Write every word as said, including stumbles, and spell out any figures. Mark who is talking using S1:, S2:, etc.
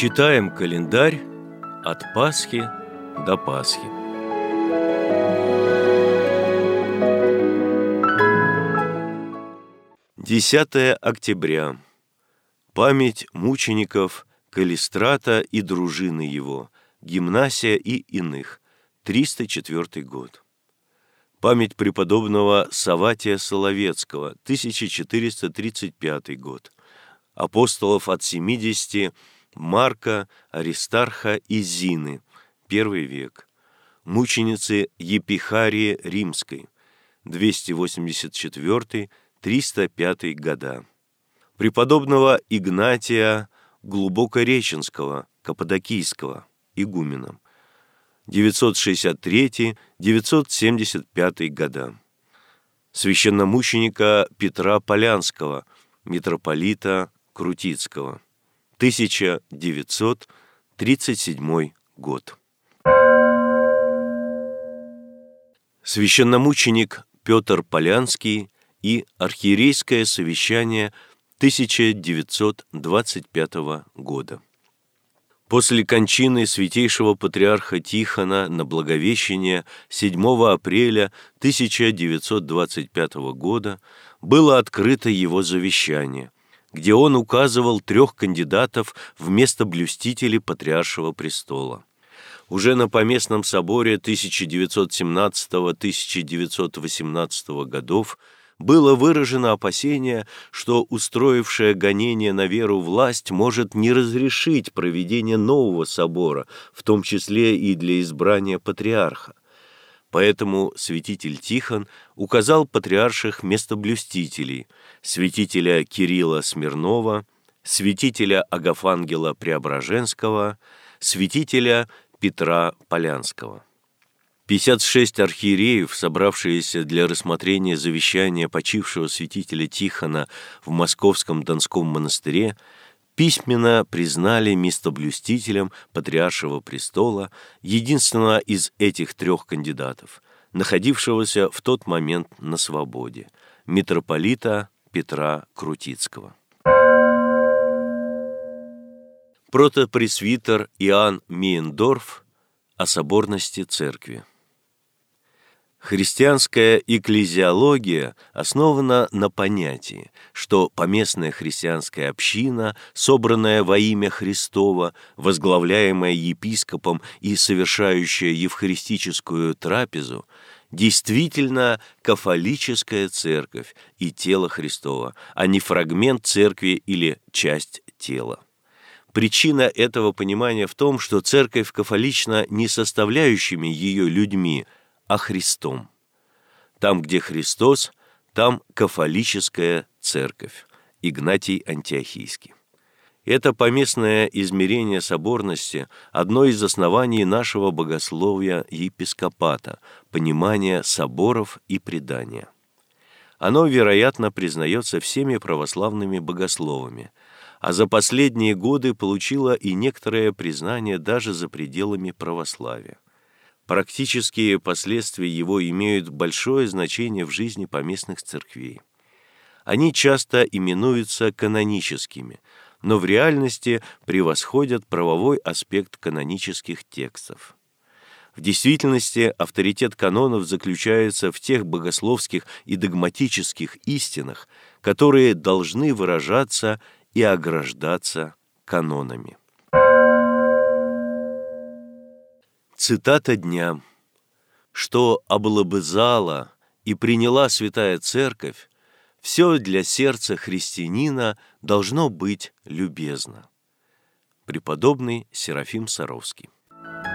S1: Читаем календарь от Пасхи до Пасхи. десятое октября. Память мучеников Калистрата и дружины его, Гимнасия и иных, триста четвёртый год. Память преподобного Савватия Соловецкого, тысяча четыреста тридцать пятый год. Апостолов от семидесяти, Марка, Аристарха и Зины, первый век. Мученицы Епихарии Римской, двести восемьдесят четвёртый — триста пятый года. Преподобного Игнатия Глубокореченского, Каппадокийского, игуменом, девятьсот шестьдесят третий — девятьсот семьдесят пятый года. Священномученика Петра Полянского, митрополита Крутицкого, тысяча девятьсот тридцать седьмой год. Священномученик Петр Полянский и архиерейское совещание тысяча девятьсот двадцать пятого года. После кончины святейшего патриарха Тихона на Благовещение седьмого апреля тысяча девятьсот двадцать пятого года было открыто его завещание, где он указывал трех кандидатов в местоблюстители Патриаршего престола. Уже на Поместном соборе тысяча девятьсот семнадцатого — тысяча девятьсот восемнадцатого годов было выражено опасение, что устроившая гонение на веру власть может не разрешить проведение нового собора, в том числе и для избрания патриарха. Поэтому святитель Тихон указал патриарших местоблюстителей: святителя Кирилла Смирнова, святителя Агафангела Преображенского, святителя Петра Полянского. пятьдесят шесть архиереев, собравшиеся для рассмотрения завещания почившего святителя Тихона в Московском Донском монастыре, письменно признали местоблюстителем Патриаршего престола единственного из этих трех кандидатов, находившегося в тот момент на свободе, митрополита Петра Крутицкого. Протопресвитер Иоанн Мейендорф о соборности церкви. Христианская экклезиология основана на понятии, что поместная христианская община, собранная во имя Христово, возглавляемая епископом и совершающая евхаристическую трапезу, действительно кафолическая церковь и тело Христово, а не фрагмент церкви или часть тела. Причина этого понимания в том, что церковь кафолична не составляющими ее людьми, а Христом. Там, где Христос, там кафолическая церковь. Игнатий Антиохийский. Это поместное измерение соборности – одно из оснований нашего богословия епископата, понимания соборов и предания. Оно, вероятно, признается всеми православными богословами, а за последние годы получило и некоторое признание даже за пределами православия. Практические последствия его имеют большое значение в жизни поместных церквей. Они часто именуются каноническими, но в реальности превосходят правовой аспект канонических текстов. В действительности авторитет канонов заключается в тех богословских и догматических истинах, которые должны выражаться и ограждаться канонами. Цитата дня. «Что облобызала и приняла Святая Церковь, все для сердца христианина должно быть любезно». Преподобный Серафим Саровский.